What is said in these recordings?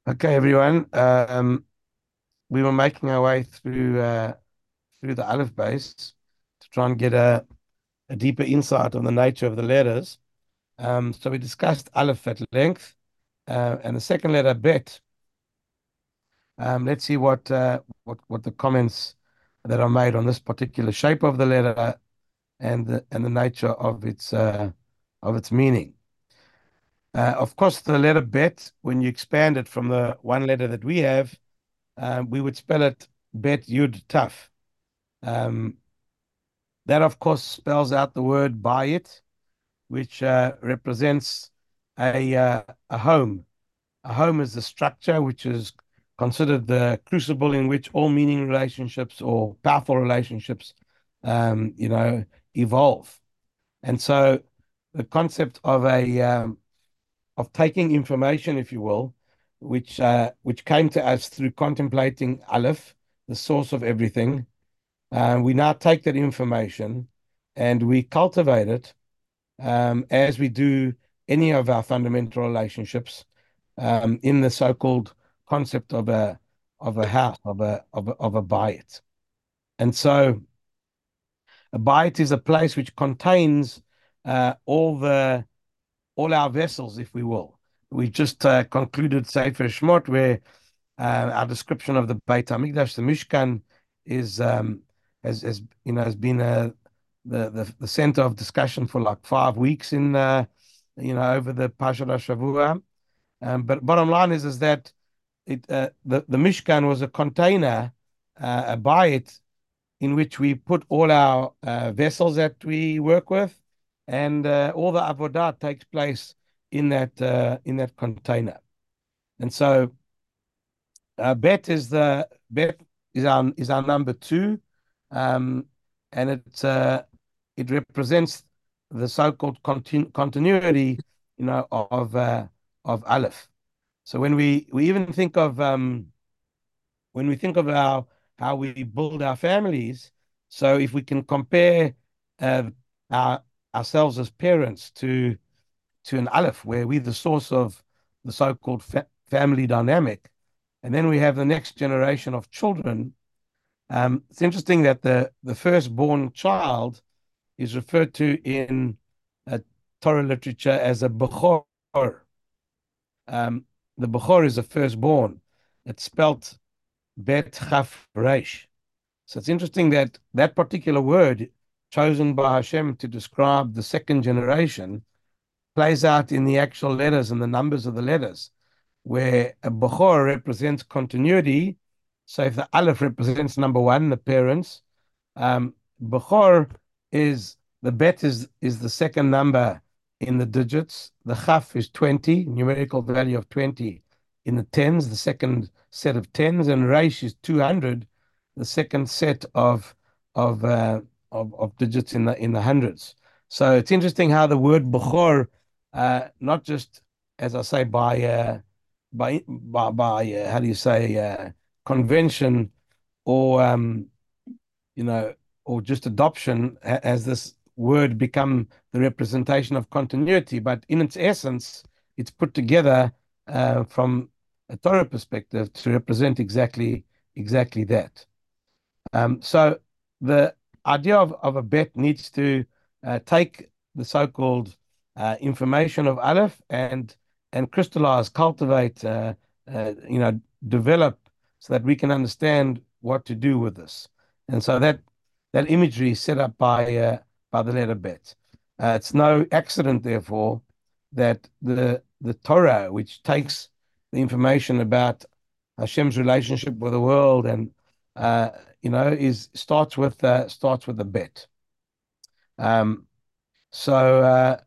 Okay, everyone. We were making our way through the Aleph base to try and get a deeper insight on the nature of the letters. So we discussed Aleph at length, and the second letter, Bet. Let's see what the comments that are made on this particular shape of the letter and the nature of its meaning. Of course, the letter Bet, when you expand it from the one letter that we have, we would spell it Bet Yud Taf. Um, that, of course, spells out the word Bayit, which represents a home. A home is the structure which is considered the crucible in which all meaning relationships or powerful relationships, evolve. And so, the concept of taking information, if you will, which came to us through contemplating Aleph, the source of everything. We now take that information and we cultivate it as we do any of our fundamental relationships in the so-called concept of a house, of a bayit. And so a bayit is a place which contains all our vessels, if we will. We just concluded Sefer Shmot, where our description of the Beit Hamikdash, the Mishkan, is has been the center of discussion for like 5 weeks in over the Parshat Shavua. But bottom line is that the Mishkan was a container, a bayit in which we put all our vessels that we work with, and all the avodah takes place in that container. And so bet is our number two, um, and it represents the so-called continuity, of Aleph. So when we even think of when we think of how we build our families, so if we can compare uh, our ourselves as parents to an Aleph, where we're the source of the so-called family dynamic, and then we have the next generation of children. It's interesting that the firstborn child is referred to in Torah literature as a Bechor. Um, the Bechor is the firstborn. It's spelt Bet Chaf Reish. So it's interesting that that particular word chosen by Hashem to describe the second generation plays out in the actual letters and the numbers of the letters, where a Bechor represents continuity. So if the Aleph represents number one, the parents, Bechor is the Bet is the second number in the digits. The Chaf is 20, numerical value of 20 in the tens, the second set of tens, and Reish is 200, the second set of uh, of digits in the hundreds. So it's interesting how the word Bechor, not just as I say by how do you say convention or you know or just adoption has this word become the representation of continuity, but in its essence, it's put together from a Torah perspective to represent exactly that. So the idea of a bet needs to take the so-called information of Aleph and crystallize, cultivate, develop so that we can understand what to do with this. And so that imagery is set up by the letter Bet. It's no accident, therefore, that the Torah, which takes the information about Hashem's relationship with the world and uh, is starts with a bet. Um, so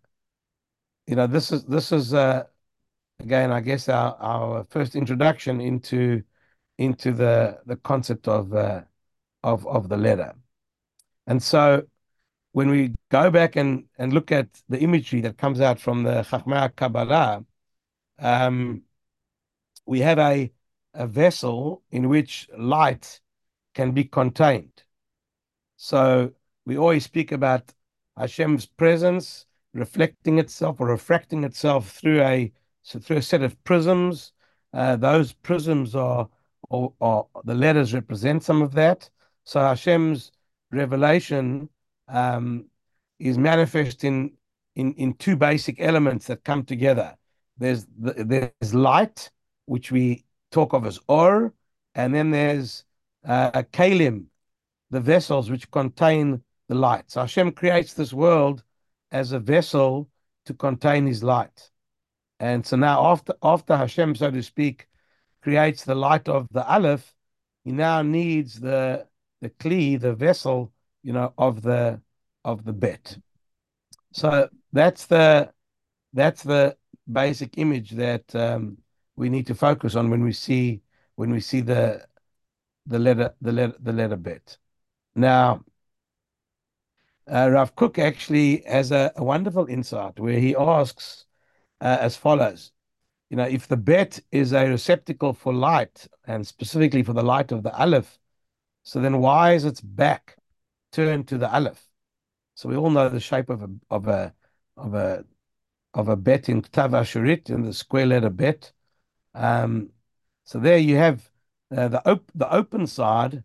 this is again, I guess our first introduction into the concept of the letter. And so when we go back and look at the imagery that comes out from the Chachmei Kabbalah, um, we have a vessel in which light can be contained. So we always speak about Hashem's presence reflecting itself or refracting itself through a set of prisms, those prisms or the letters represent some of that. So Hashem's revelation um, is manifest in two basic elements that come together. There's light, which we talk of as or, and then there's kalim, the vessels which contain the light. So Hashem creates this world as a vessel to contain His light. And so now, after Hashem, so to speak, creates the light of the Aleph, He now needs the kli, the vessel, of the Bet. So that's the basic image that we need to focus on when we see the letter Bet. Now, Rav Kook actually has a wonderful insight where he asks as follows. If the Bet is a receptacle for light, and specifically for the light of the Aleph, so then why is its back turned to the Aleph? So we all know the shape of a Bet in Ktav Ashurit, in the square letter Bet. So there you have the open side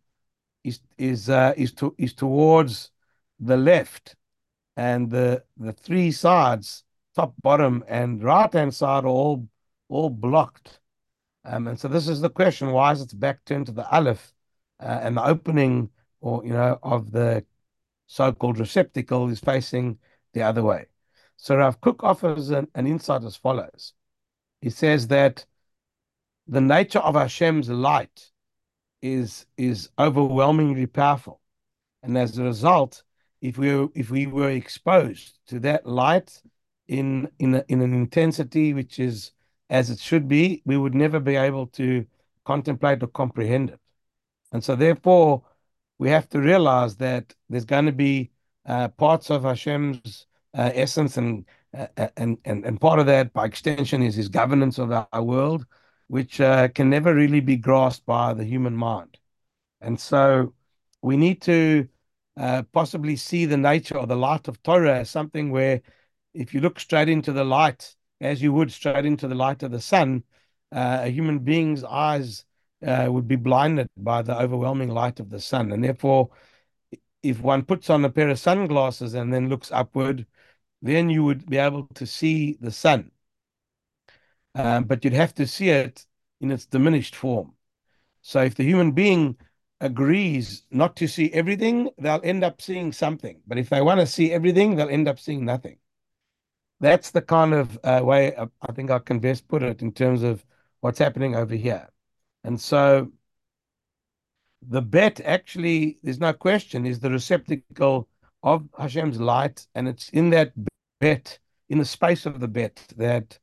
is towards the left, and the three sides, top, bottom, and right hand side, are all blocked. And so this is the question: why is its back turned to the Aleph, and the opening, or of the so-called receptacle is facing the other way? So Rav Kook offers an insight as follows. He says that the nature of Hashem's light is overwhelmingly powerful, and as a result, if we were exposed to that light in an intensity which is as it should be, we would never be able to contemplate or comprehend it. And so, therefore, we have to realize that there's going to be parts of Hashem's essence, and part of that, by extension, is His governance of our world, which can never really be grasped by the human mind. And so, we need to possibly see the nature or the light of Torah as something where, if you look straight into the light, as you would straight into the light of the sun, a human being's eyes would be blinded by the overwhelming light of the sun. And therefore, if one puts on a pair of sunglasses and then looks upward, then you would be able to see the sun. But you'd have to see it in its diminished form. So if the human being agrees not to see everything, they'll end up seeing something. But if they want to see everything, they'll end up seeing nothing. That's the kind of way I think I can best put it in terms of what's happening over here. And so the Bet, actually, there's no question, is the receptacle of Hashem's light, and it's in that Bet, in the space of the Bet, that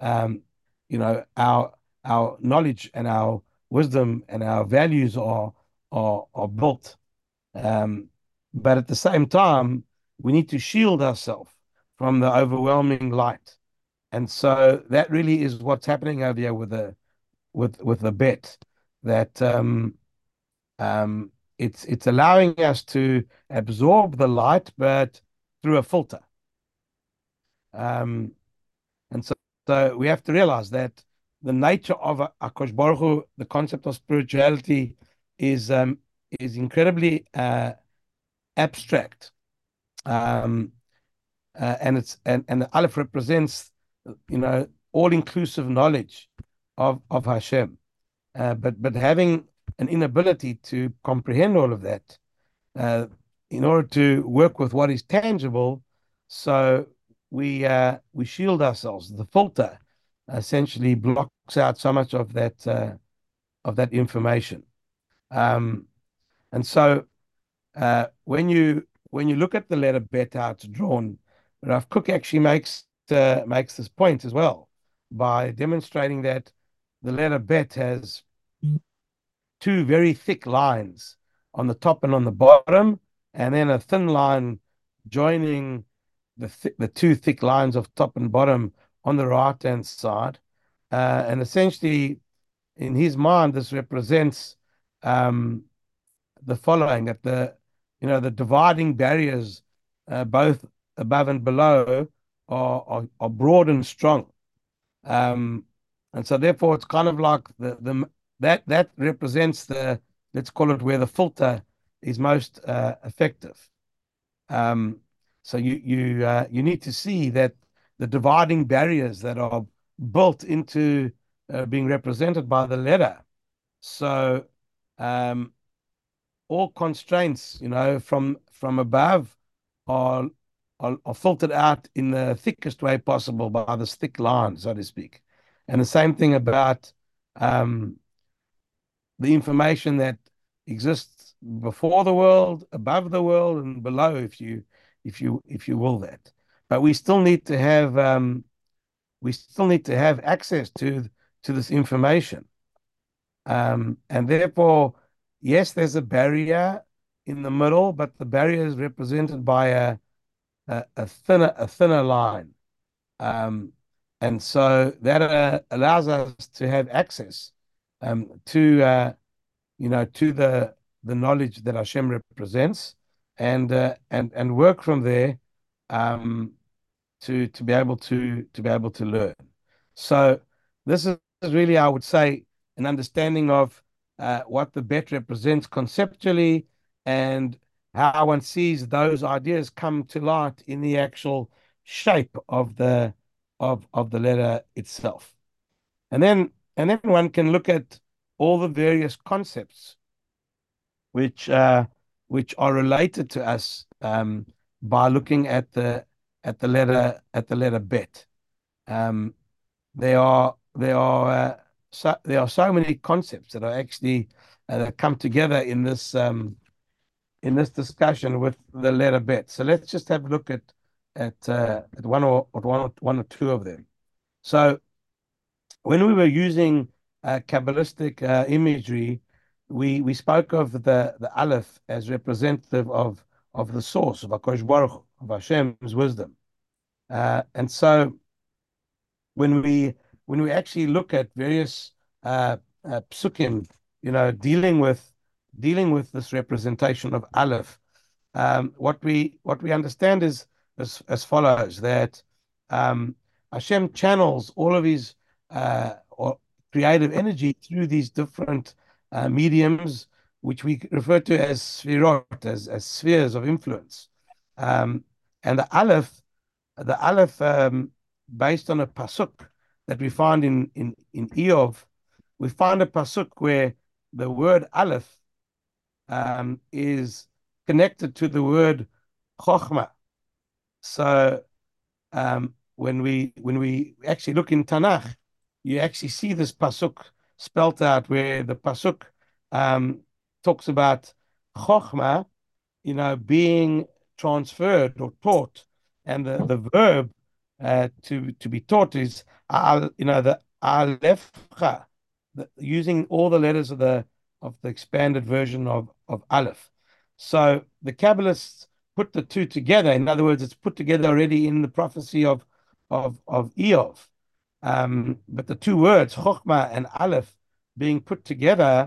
our knowledge and our wisdom and our values are built. But at the same time, we need to shield ourselves from the overwhelming light. And so that really is what's happening over here with the Bet, that it's allowing us to absorb the light, but through a filter. And so we have to realize that the nature of HaKadosh Baruch Hu, the concept of spirituality, is incredibly abstract. And the Aleph represents, all-inclusive knowledge of Hashem. But having an inability to comprehend all of that, in order to work with what is tangible, so we shield ourselves. The filter essentially blocks out so much of that information. And so when you look at the letter Bet, how it's drawn, Rav Kook actually makes this point as well, by demonstrating that the letter Bet has two very thick lines on the top and on the bottom, and then a thin line joining the two thick lines of top and bottom on the right hand side. And essentially, in his mind, this represents the following: that the dividing barriers, both above and below, are broad and strong. And so therefore it's kind of like the that represents the, let's call it, where the filter is most effective. Um, so you need to see that the dividing barriers that are built into being represented by the letter. So um, all constraints, from above are, are filtered out in the thickest way possible by this thick line, so to speak. And the same thing about um, the information that exists before the world, above the world, and below, if you will that. But we still need to have access to this information. And therefore, yes, there's a barrier in the middle, but the barrier is represented by a thinner line. Um, and so that allows us to have access to the knowledge that Hashem represents, and work from there, um, to be able to learn. So this is really, I would say, an understanding of what the bet represents conceptually, and how one sees those ideas come to light in the actual shape of the letter itself. And then one can look at all the various concepts which which are related to us, by looking at the letter bet. Um, there are so many concepts that are actually that come together in this discussion with the letter bet. So let's just have a look at one or two of them. So when we were using Kabbalistic imagery, we spoke of the Aleph as representative of the source of HaKadosh Baruch Hu, of Hashem's wisdom. And so when we actually look at various psukim, dealing with this representation of Aleph, what we understand is as follows: that Hashem channels all of his or creative energy through these different mediums, which we refer to as sfirot, as spheres of influence. Um, and the Aleph, based on a pasuk that we find in Eov, we find a pasuk where the word Aleph is connected to the word chokhmah. So when we actually look in Tanakh, you actually see this pasuk spelt out, where the pasuk talks about chokhmah, being transferred or taught, and the verb to be taught is the alepha, using all the letters of the expanded version of Aleph. So the Kabbalists put the two together. In other words, it's put together already in the prophecy of Eov. But the two words, Chokhmah and Aleph, being put together,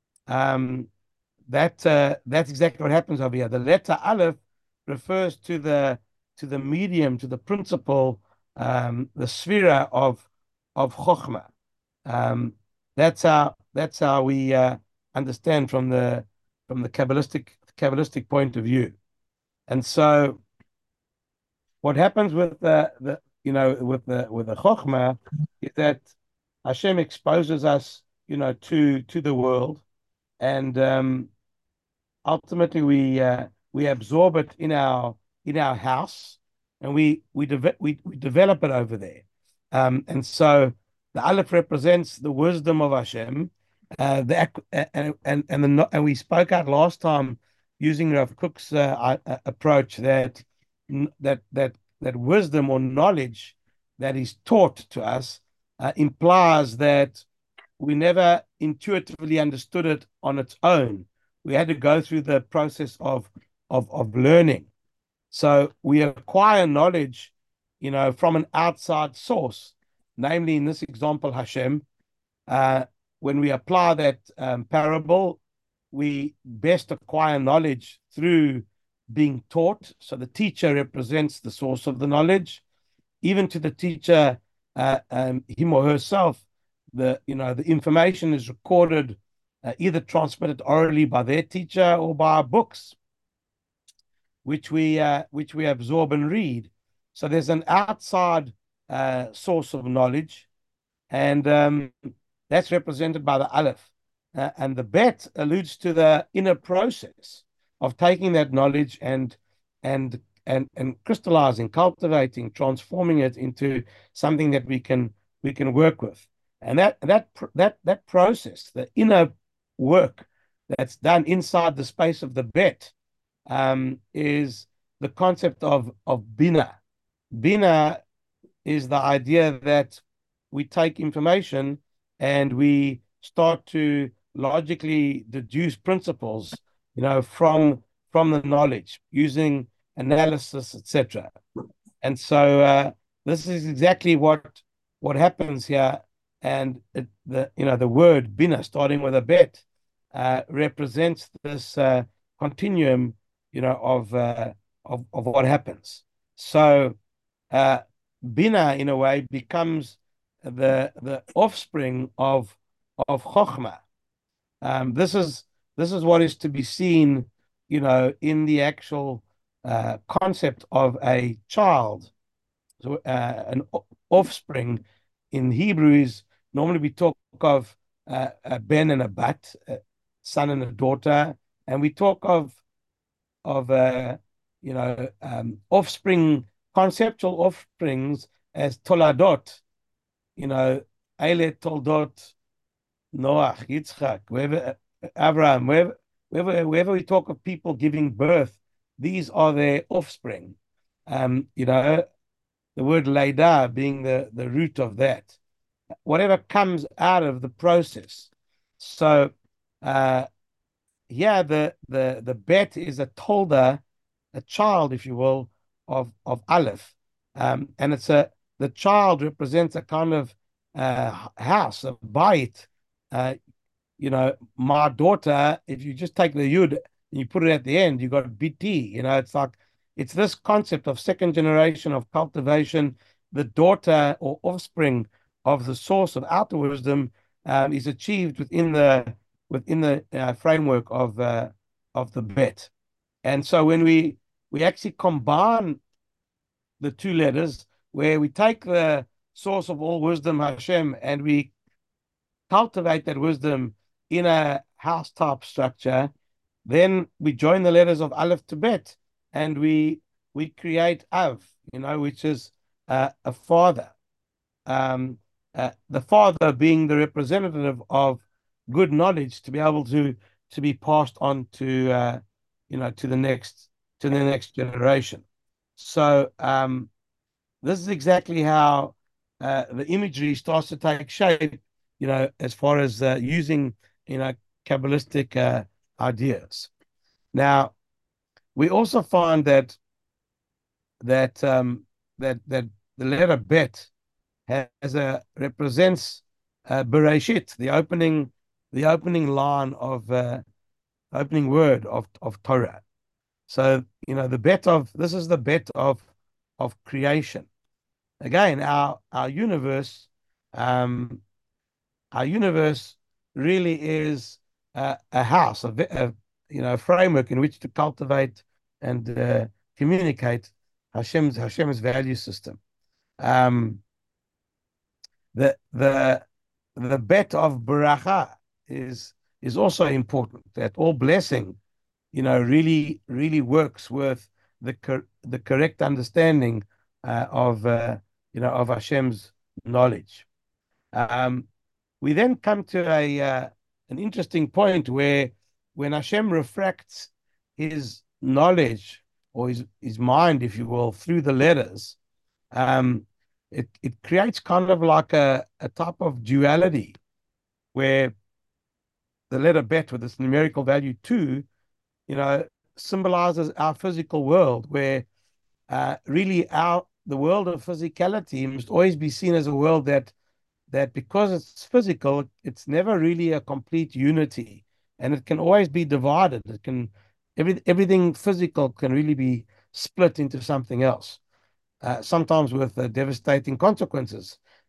that's exactly what happens over here. The letter Aleph refers to the medium, to the principle, the sphere of Chokhmah. Um, that's how we understand from the Kabbalistic point of view. And so what happens with the Chokhmah is that Hashem exposes us, to the world, and ultimately we absorb it in our house, and we develop it over there. And so the Aleph represents the wisdom of Hashem. And we spoke out last time, using Rav Kook's approach, that wisdom or knowledge that is taught to us implies that we never intuitively understood it on its own. We had to go through the process of learning. So we acquire knowledge, from an outside source, namely in this example, Hashem. When we apply that parable, we best acquire knowledge through being taught. So the teacher represents the source of the knowledge. Even to the teacher, him or herself, the information is recorded, either transmitted orally by their teacher or by our books, which we absorb and read. So there's an outside source of knowledge, and that's represented by the aleph. And the bet alludes to the inner process of taking that knowledge and crystallizing, cultivating, transforming it into something that we can work with. And that process, the inner work that's done inside the space of the bet, is the concept of bina. Bina is the idea that we take information and we start to logically deduce principles, from the knowledge using analysis, etc. And so this is exactly what happens here. And the word bina, starting with a bet, represents this continuum, of what happens. So uh, Bina, in a way, becomes the offspring of Chokhmah. This is what is to be seen, in the actual concept of a child. So an offspring in Hebrew is normally we talk of a ben and a bat, a son and a daughter, and we talk of offspring, conceptual offsprings as toladot, Eile toldot, Noach, Yitzchak, wherever Abraham, wherever we talk of people giving birth, these are their offspring. The word Leida being the root of that. Whatever comes out of the process. So here the bet is a tolda, a child, if you will, of Aleph. And the child represents a kind of house, a bait. My daughter, if you just take the yud and you put it at the end, you got BT. It's this concept of second generation of cultivation. The daughter or offspring of the source of outer wisdom is achieved within the framework of the bet. And so when we actually combine the two letters, where we take the source of all wisdom, Hashem, and we cultivate that wisdom in a house type structure, then we join the letters of Aleph to Bet, and we create Av, which is a father. The father being the representative of good knowledge to be able to be passed on to the next generation. So this is exactly how the imagery starts to take shape, as far as using Kabbalistic ideas. Now, we also find that the letter Bet represents Bereshit, the opening line of opening word of Torah. So the bet of this is the bet of creation. Again, our universe, really is a house, a framework in which to cultivate and communicate Hashem's value system. The bet of beracha is also important. That all blessing, really works with the correct understanding of Hashem's knowledge. We then come to an interesting point where when Hashem refracts his knowledge or his mind, if you will, through the letters, it creates kind of like a type of duality where the letter bet with its numerical value 2, symbolizes our physical world, where really the world of physicality must always be seen as a world that because it's physical, it's never really a complete unity, and it can always be divided. Everything physical can really be split into something else, sometimes with devastating consequences.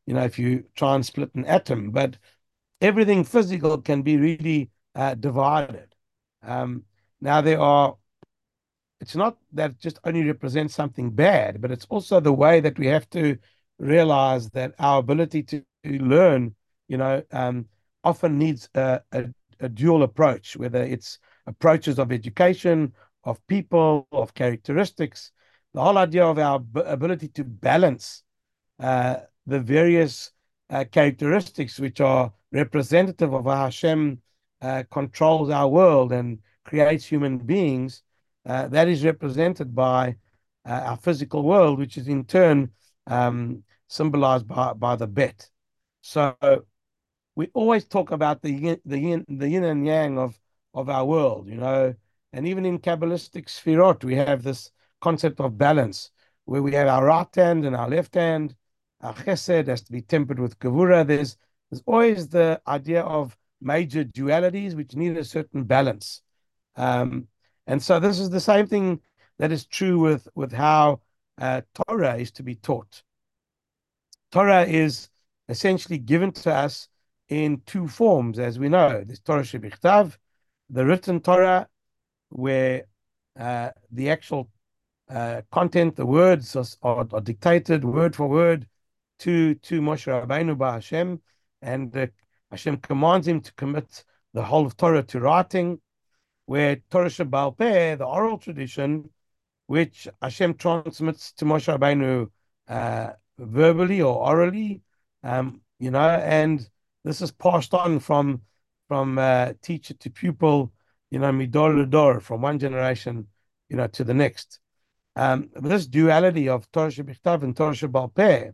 if you try and split an atom. But everything physical can be really divided. Um, now it's not that it just only represents something bad, but it's also the way that we have to realize that our ability to learn, often needs a dual approach, whether it's approaches of education, of people, of characteristics. The whole idea of our ability to balance uh, the various characteristics which are representative of how Hashem controls our world and creates human beings, that is represented by our physical world, which is in turn symbolized by the bet. So we always talk about the yin and yang of our world, and even in Kabbalistic Sfirot, we have this concept of balance, where we have our right hand and our left hand. Our chesed has to be tempered with kavura. There's always the idea of major dualities which need a certain balance. Um, and so this is the same thing that is true with how Torah is to be taught. Torah is essentially given to us in two forms, as we know. There's Torah shebichtav, the written Torah, where the actual content, the words are dictated word for word to Moshe Rabbeinu by Hashem, and Hashem commands him to commit the whole of Torah to writing, where Torah Shebaal Peh, the oral tradition, which Hashem transmits to Moshe Rabbeinu verbally or orally, and this is passed on from teacher to pupil, midor ledor, from one generation, to the next. This duality of Torah Shebichtav and Torah Shebaal Peh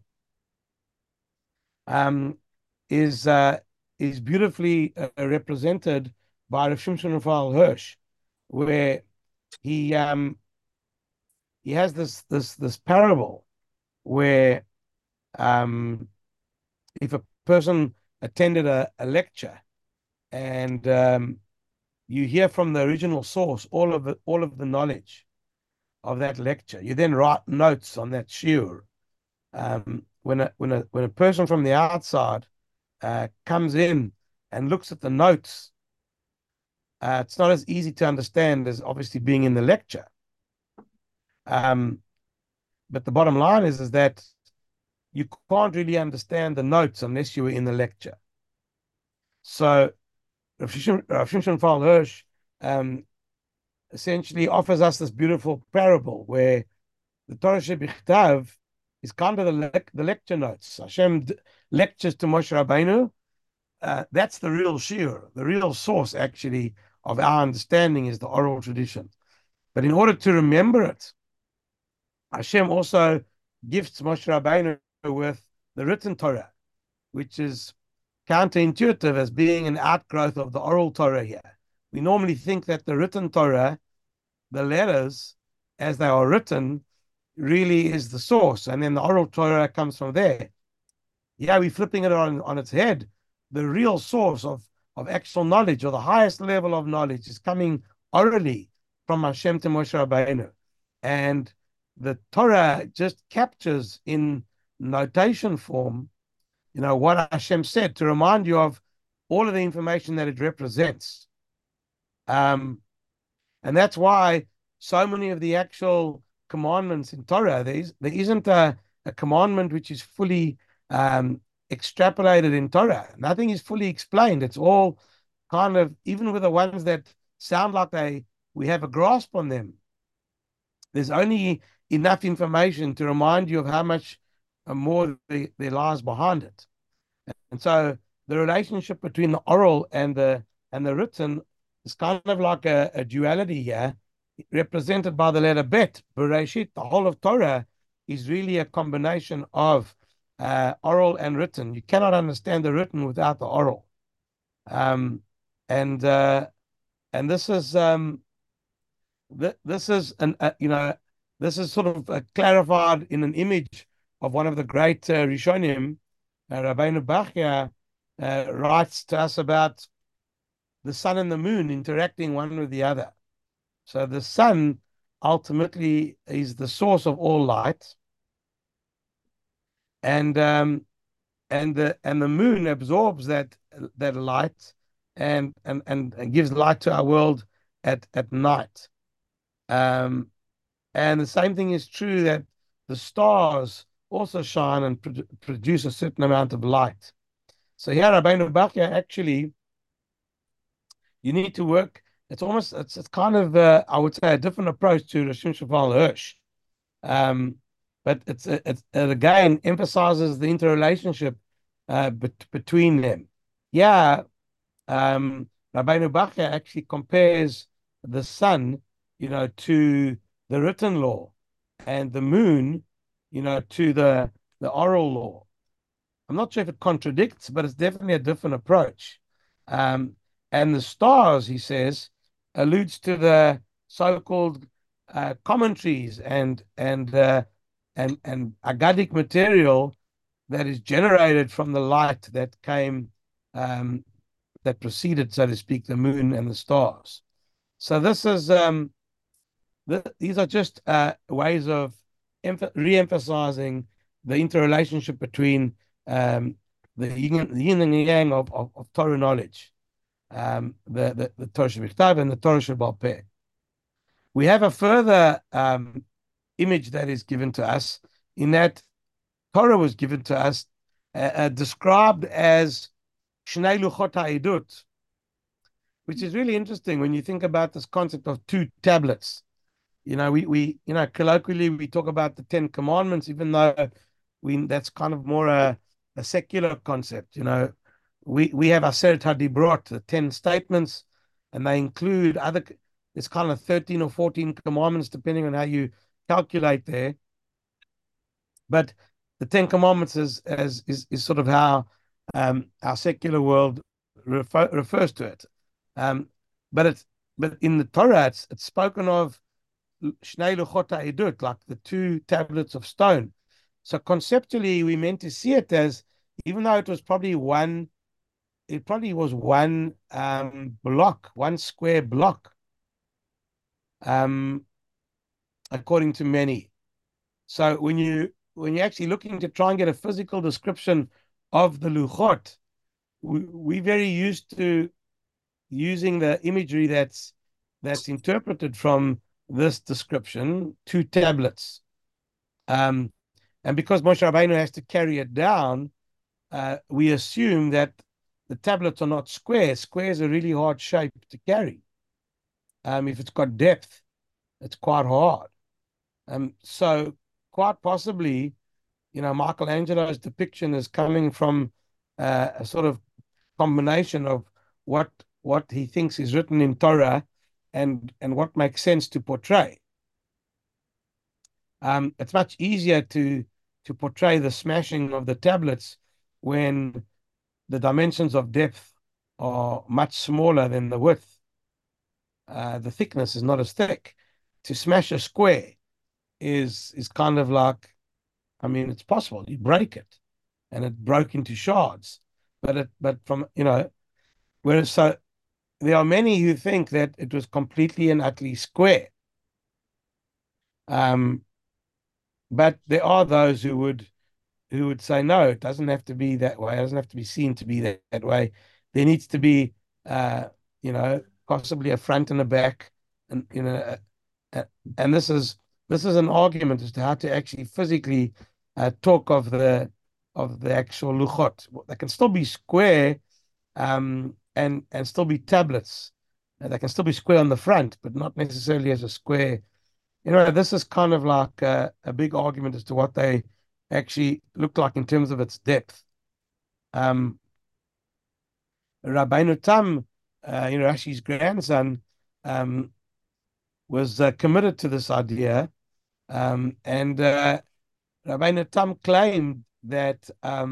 is beautifully represented by Rav Shimshon Raphael Hirsch, where he has this parable where if a person attended a lecture and you hear from the original source all of the knowledge of that lecture, you then write notes on that shiur. When a person from the outside comes in and looks at the notes, it's not as easy to understand as obviously being in the lecture. But the bottom line is that you can't really understand the notes unless you were in the lecture. So Rav Shimshon Raphael Hirsch essentially offers us this beautiful parable where the Torah Shebichtav is kind of the lecture notes. Hashem lectures to Moshe Rabbeinu. That's the real shiur, the real source actually of our understanding is the oral tradition. But in order to remember it, Hashem also gifts Moshe Rabbeinu with the written Torah, which is counterintuitive as being an outgrowth of the oral Torah here. We normally think that the written Torah, the letters as they are written, really is the source, and then the oral Torah comes from there. Yeah, we're flipping it on its head. The real source of actual knowledge, or the highest level of knowledge, is coming orally from Hashem to Moshe Rabbeinu. And the Torah just captures in notation form, what Hashem said to remind you of all of the information that it represents. And that's why so many of the actual commandments in Torah, there isn't a commandment which is fully extrapolated in Torah. Nothing is fully explained. It's all kind of, even with the ones that sound like we have a grasp on them, there's only enough information to remind you of how much more there lies behind it. And so the relationship between the oral and the written is kind of like a duality here, represented by the letter Bet. Bereshit, the whole of Torah, is really a combination of oral and written. You cannot understand the written without the oral. And this is this is sort of clarified in an image of one of the great Rishonim, Rabbeinu Bachya, writes to us about the sun and the moon interacting one with the other. So the sun ultimately is the source of all light, and and the moon absorbs that light and gives light to our world at night. Um, and the same thing is true that the stars also shine and produce a certain amount of light. So here, Rabbeinu Bachya, actually, you need to work. It's kind of I would say a different approach to Rishon Shafal Hirsch. Um, but it again emphasizes the interrelationship between them. Yeah, Rabbeinu Bachya actually compares the sun, to the written law, and the moon, to the oral law. I'm not sure if it contradicts, but it's definitely a different approach. Um, and the stars, he says, alludes to the so-called commentaries and agadic material that is generated from the light that came that preceded, so to speak, the moon and the stars. So this is these are just ways of re-emphasizing the interrelationship between the yin and yang of Torah knowledge, the Torah Shebiktav and the Torah Shebal Peh. We have a further image that is given to us in that Torah was given to us described as Shnei Luchot HaEdut, which is really interesting when you think about this concept of two tablets. We colloquially we talk about the Ten Commandments, even though that's kind of more a secular concept. We have Aseret HaDibrot, the 10 statements, and they include it's kind of 13 or 14 commandments, depending on how you calculate there. But the Ten Commandments is sort of how our secular world refers to it. But in the Torah, it's spoken of Shnei Luchot HaEdut, like the two tablets of stone. So conceptually, we meant to see it as, even though it was probably one block, one square block, according to many. So when you're actually looking to try and get a physical description of the Luchot, we're very used to using the imagery that's interpreted from this description, two tablets. And because Moshe Rabbeinu has to carry it down, we assume that the tablets are not square. Square is a really hard shape to carry. If it's got depth, it's quite hard. So quite possibly, Michelangelo's depiction is coming from a sort of combination of what he thinks is written in Torah and what makes sense to portray. It's much easier to portray the smashing of the tablets when the dimensions of depth are much smaller than the width. The thickness is not as thick. To smash a square is kind of like, I mean, it's possible. You break it, and it broke into shards. But from whereas so there are many who think that it was completely and utterly square. But there are those who would say no, it doesn't have to be that way. It doesn't have to be seen to be that way. There needs to be, possibly a front and a back, and and this is an argument as to how to actually physically talk of the actual luchot. They can still be square, and still be tablets. They can still be square on the front, but not necessarily as a square. This is kind of like a big argument as to what they actually look like in terms of its depth. Rabbeinu Tam, Rashi's grandson, was committed to this idea, and Rabbeinu Tam claimed that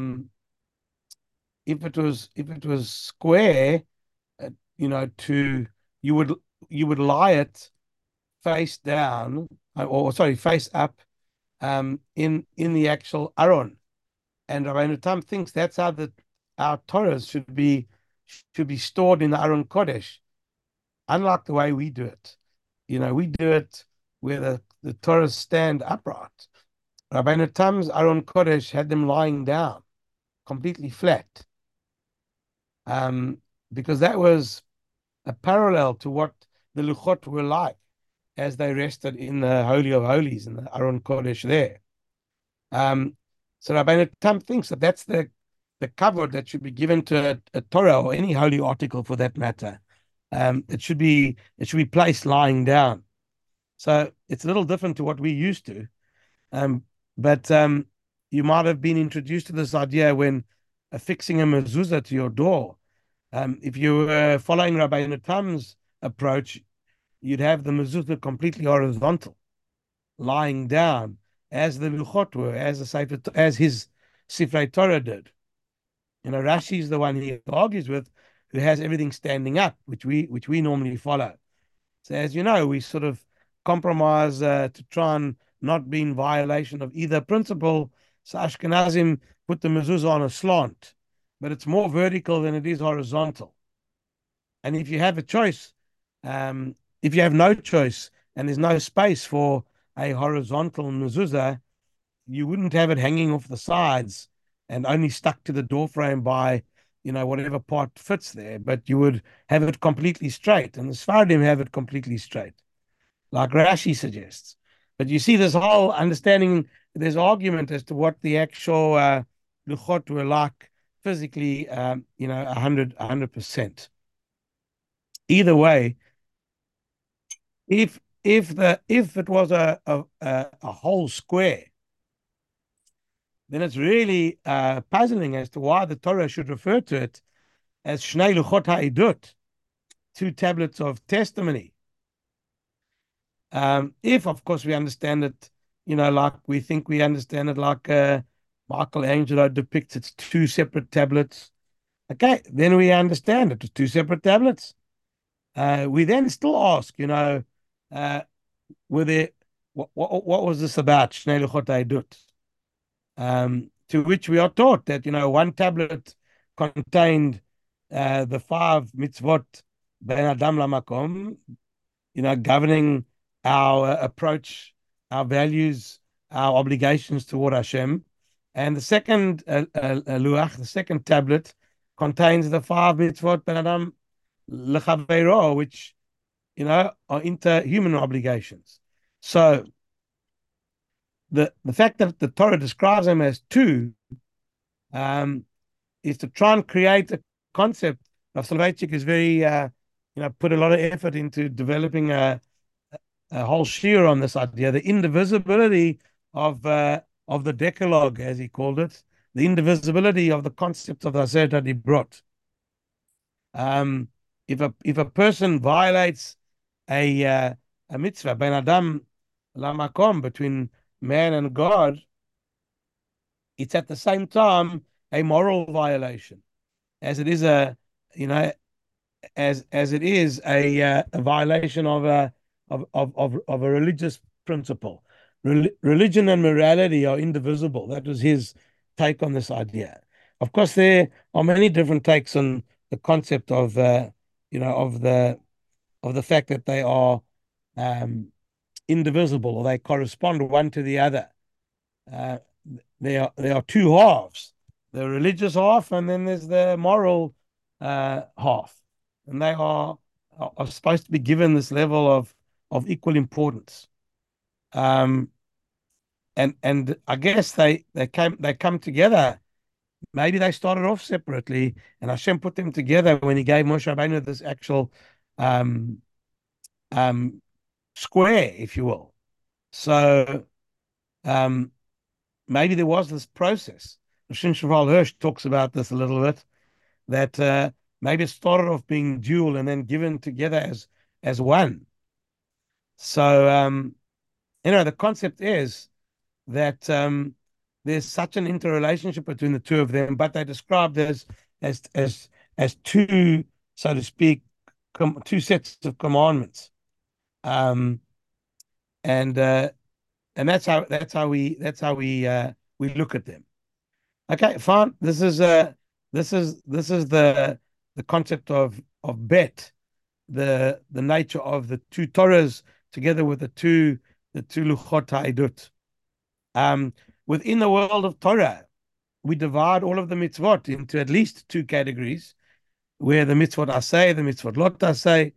if it was square, to you would lie it face down, or sorry, face up, in the actual Aron, and Rabbeinu Tam thinks that's how our Torahs should be stored in the Aron Kodesh, unlike the way we do it. We do it where the Torahs stand upright. Rabbeinu Tam's Aron Kodesh had them lying down, completely flat, um, because that was a parallel to what the Luchot were like as they rested in the Holy of Holies in the Aron Kodesh there. Um, so Rabbeinu Tam thinks that that's the cover that should be given to a Torah or any holy article for that matter. It should be placed lying down. So it's a little different to what we used to. But you might have been introduced to this idea when affixing a mezuzah to your door. If you were following Rabbeinu Tam's approach, you'd have the mezuzah completely horizontal, lying down, as the Luchot were, as his Sifrei Torah did. Rashi is the one he argues with, who has everything standing up, which we normally follow. So as you know, we sort of compromise to try and not be in violation of either principle. So Ashkenazim put the mezuzah on a slant, but it's more vertical than it is horizontal. And if you have a choice, if you have no choice and there's no space for a horizontal mezuzah, you wouldn't have it hanging off the sides and only stuck to the door frame by, whatever part fits there, but you would have it completely straight. And the Sfaradim have it completely straight, like Rashi suggests. But you see this whole understanding, there's argument as to what the actual Luchot were like physically, 100%. Either way, if it was a whole square, then it's really puzzling as to why the Torah should refer to it as Shnei Luchot Ha'idut, 2 tablets of testimony. If, of course, we understand it, like we think we understand it, like Michelangelo depicts it's 2 separate tablets. Okay, then we understand it. It's 2 separate tablets. We then still ask, were there, what was this about? Shnei Luchot Ha'idut. To which we are taught that, one tablet contained the 5 mitzvot ben adam lamakom, governing our approach, our values, our obligations toward Hashem. And the second luach, the second tablet, contains the 5 mitzvot ben adam lechaveiro, which, are interhuman obligations. So the fact that the Torah describes them as 2 is to try and create a concept. Rav Soloveitchik is very, put a lot of effort into developing a whole shiur on this idea, the indivisibility of the Decalogue, as he called it, the indivisibility of the concept of the Aseret HaDibrot. If a person violates a mitzvah, ben adam lamakom, between man and God, it's at the same time a moral violation, as it is a violation of a religious principle. Religion and morality are indivisible. That was his take on this idea. Of course, there are many different takes on the concept of the fact that they are indivisible, or they correspond one to the other. There are 2 halves: the religious half, and then there's the moral half, and they are supposed to be given this level of equal importance. And I guess they come together. Maybe they started off separately, and Hashem put them together when He gave Moshe Rabbeinu this actual square, if you will. So maybe there was this process. Shin Shaval Hirsch talks about this a little bit, that maybe it started off being dual and then given together as one. So the concept is that there's such an interrelationship between the 2 of them, but they're described as 2, so to speak, 2 sets of commandments. And that's how we look at them. Okay, fine. This is the concept of bet, the nature of the 2 Torahs together with the two Luchot Ha'idut. Within the world of Torah, we divide all of the mitzvot into at least two categories, where the mitzvot asay, the mitzvot lot asay.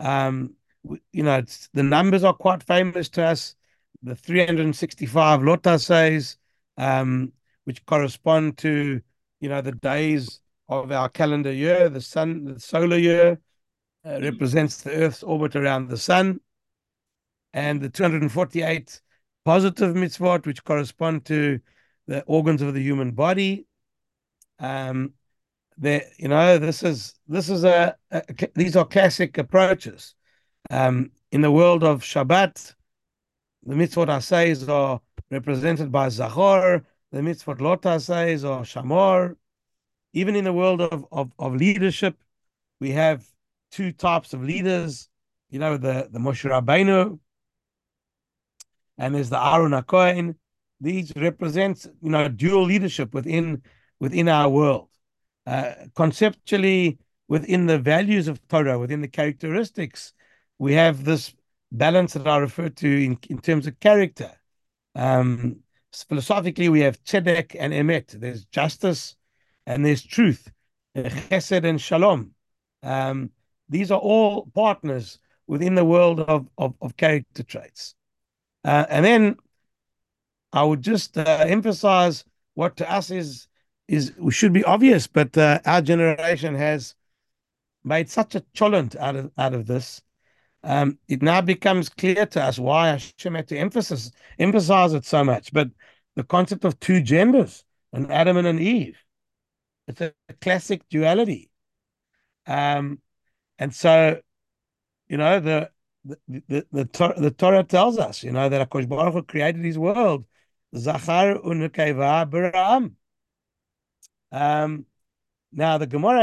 The numbers are quite famous to us. The 365 lot asays, which correspond to, the days of our calendar year. The solar year represents the Earth's orbit around the sun, and the 248 positive mitzvot, which correspond to the organs of the human body. This is these are classic approaches. In the world of Shabbat, the mitzvot asayis are represented by Zachor. The mitzvot lot asayis are Shamor. Even in the world of leadership, we have two types of leaders. The Moshe Rabbeinu, and there's the Aaron HaKohen. These represent, dual leadership within our world. Conceptually, within the values of Torah, within the characteristics, we have this balance that I refer to in terms of character. Philosophically, we have tzedek and emet. There's justice and there's truth, chesed and shalom. These are all partners within the world of character traits. And then I would just emphasize what to us is should be obvious, but our generation has made such a cholent out of this. It now becomes clear to us why Hashem had to emphasize it so much. But the concept of two genders, an Adam and an Eve, it's a classic duality. And so, the Torah tells us, that HaKadosh Baruch Hu created his world, Zachar u'Nekeva b'Ra'am. Now the Gemara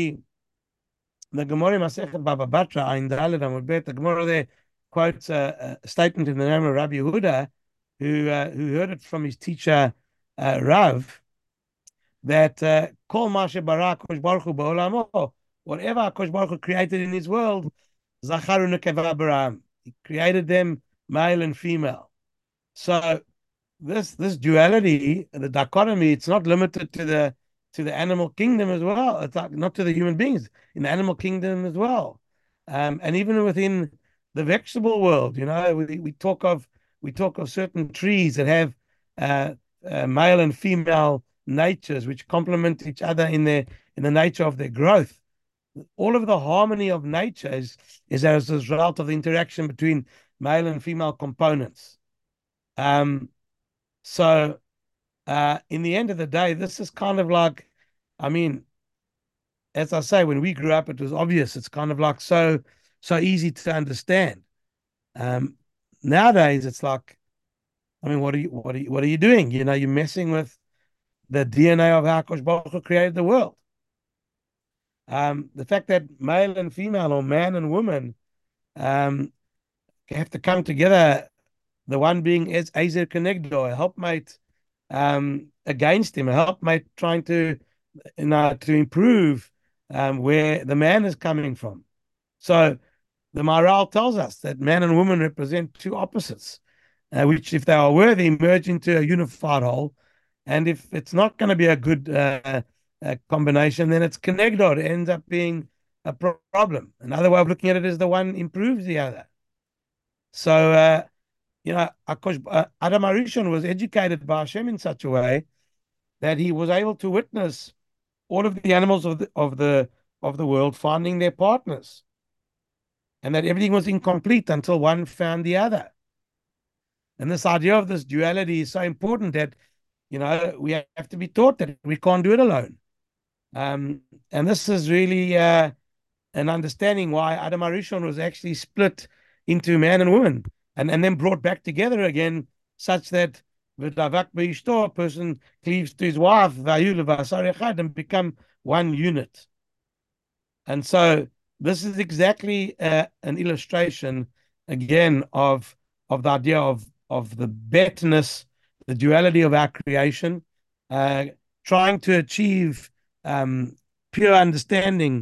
Masechet Baba Batra Ayin Daled Amud Bet, the Gemara there quotes a statement in the name of Rabbi Yehuda, who heard it from his teacher Rav, that Kol Mashe Bara HaKadosh Baruch Hu Ba'olamo, whatever HaKadosh Baruch Hu created in his world, Zachar u'Nekeva b'Ra'am. He created them male and female. So this duality, the dichotomy, it's not limited to the animal kingdom as well. It's not to the human beings, in the animal kingdom as well, and even within the vegetable world. We talk of certain trees that have male and female natures, which complement each other in the nature of their growth. All of the harmony of nature is as a result of the interaction between male and female components. So, in the end of the day, this is kind of like, as I say, when we grew up, it was obvious. It's kind of like so easy to understand. Nowadays, it's like, what are you doing? You're messing with the DNA of how HaKadosh Baruch Hu created the world. The fact that male and female, or man and woman, have to come together, the one being as Ezer Kenegdo, a helpmate against him, a helpmate trying to improve where the man is coming from. So the Maharal tells us that man and woman represent two opposites, which, if they are worthy, merge into a unified whole. And if it's not going to be a good combination, then it's Kenegdo. It ends up being a problem. Another way of looking at it is the one improves the other. So, Adam HaRishon was educated by Hashem in such a way that he was able to witness all of the animals of the world finding their partners, and that everything was incomplete until one found the other. And this idea of this duality is so important that we have to be taught that we can't do it alone. And this is really an understanding why Adam HaRishon was actually split into man and woman, and then brought back together again, such that a person cleaves to his wife, and become one unit. And so this is exactly an illustration, again, of the idea of the betterness, the duality of our creation, trying to achieve pure understanding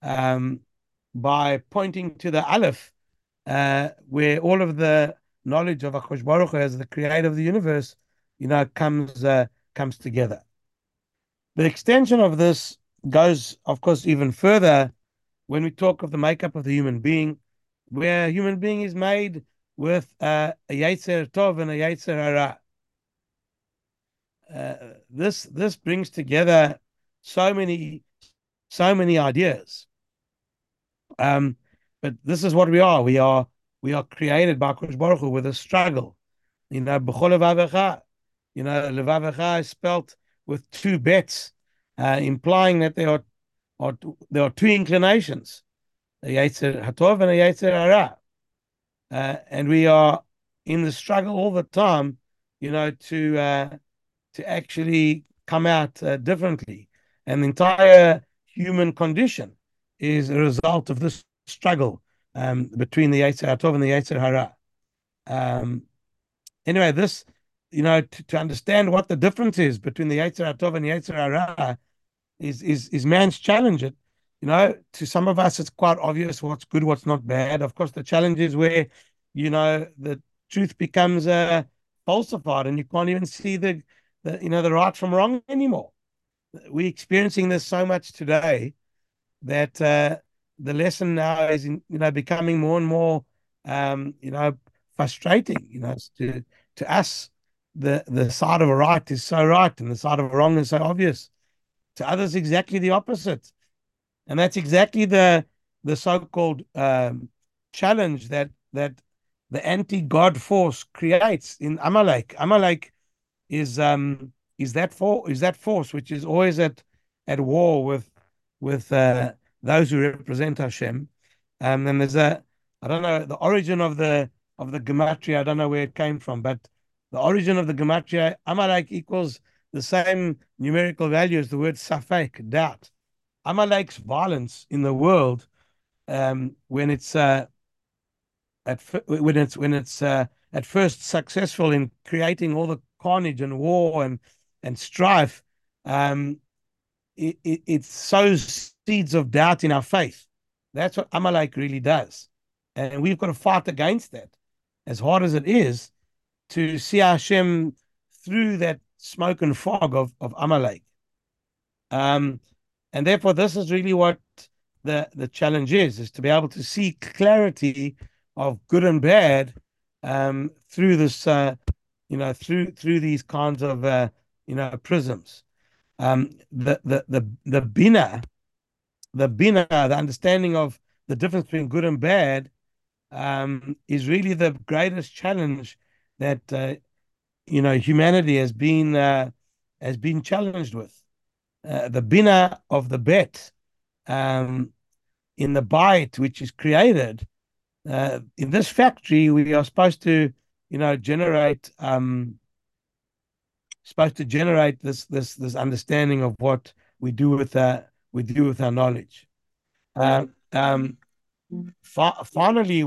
by pointing to the Aleph, where all of the knowledge of HaKadosh Baruch Hu as the creator of the universe, comes together. The extension of this goes, of course, even further when we talk of the makeup of the human being, where a human being is made with a Yetzer Tov and a Yetzer Hara. This brings together so many ideas. But this is what we are. We are created by Kosh Baruch Hu with a struggle. B'chol levavecha. Levavecha is spelt with two bets, implying that there are two inclinations, a Yetzer Hatov and a Yetzer Hara. And we are in the struggle all the time, to actually come out differently. And the entire human condition is a result of this struggle between the Yetzer Hatov and the Yetzer Hara. Um, anyway, to understand what the difference is between the Yetzer Hatov and the Yetzer Hara is man's challenge. To some of us, it's quite obvious what's good, what's not bad. Of course, the challenge is where, the truth becomes falsified, and you can't even see the right from wrong anymore. We're experiencing this so much today that the lesson now is, becoming more and more, frustrating. To us, the side of a right is so right, and the side of a wrong is so obvious. To others, exactly the opposite. And that's exactly the so-called challenge that the anti-God force creates in Amalek. Amalek is that force which is always at war with those who represent Hashem. And there's I don't know the origin of the gematria. I don't know where it came from, but the origin of the gematria Amalek equals the same numerical value as the word safek, doubt. Amalek's violence in the world, when it's at first successful in creating all the carnage and war and strife, it sows seeds of doubt in our faith. That's what Amalek really does, and we've got to fight against that, as hard as it is, to see Hashem through that smoke and fog of Amalek. Um, and therefore, this is really what the challenge is to be able to see clarity of good and bad through this, through these kinds of, prisms. The bina, the understanding of the difference between good and bad, is really the greatest challenge that humanity has been challenged with. The bina of the bet, in the bite which is created in this factory, we are supposed to generate this understanding of what we do with our knowledge. Uh, um, Finally,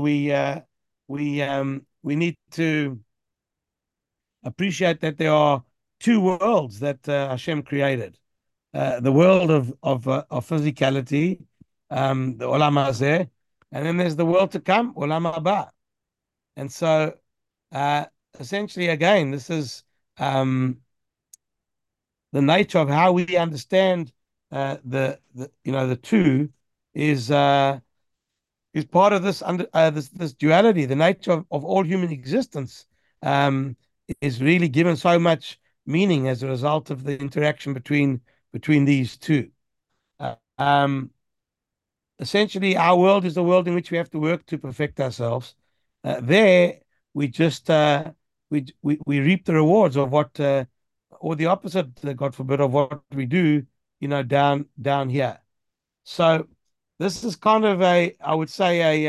we need to appreciate that there are two worlds that Hashem created: the world of physicality, the olam hazeh, and then there's the world to come, olam haba. And so, uh, essentially, again, this is the nature of how we understand the two is part of this duality. The nature of all human existence um, is really given so much meaning as a result of the interaction between these two. Um, Essentially, our world is the world in which we have to work to perfect ourselves. There, we just we reap the rewards of what, or the opposite, God forbid, of what we do, down here. So this is kind of I would say,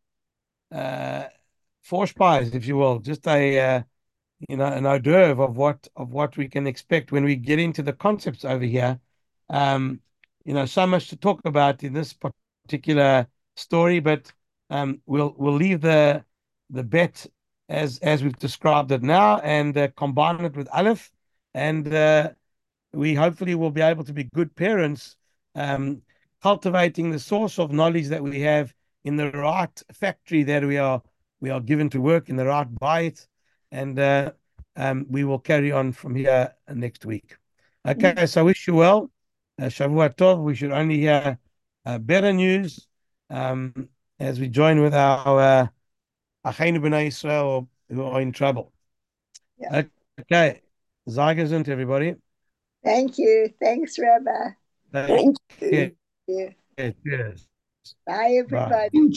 Vorspice, if you will, just an hors d'oeuvre of what we can expect when we get into the concepts over here. So much to talk about in this particular story, but we'll leave the bet as we've described it now, and combine it with Aleph, and we hopefully will be able to be good parents, cultivating the source of knowledge that we have in the right factory that we are given to work in the right bite, and we will carry on from here next week. Okay, so I wish you well. Shavua Tov. We should only hear better news as we join with our Achenu B'nai Israel who are in trouble. Yeah. Okay. Zagazant, everybody. Thank you. Thanks, Rabbi. Take Thank care. you. Yeah. Cheers. Bye, Bye. everybody.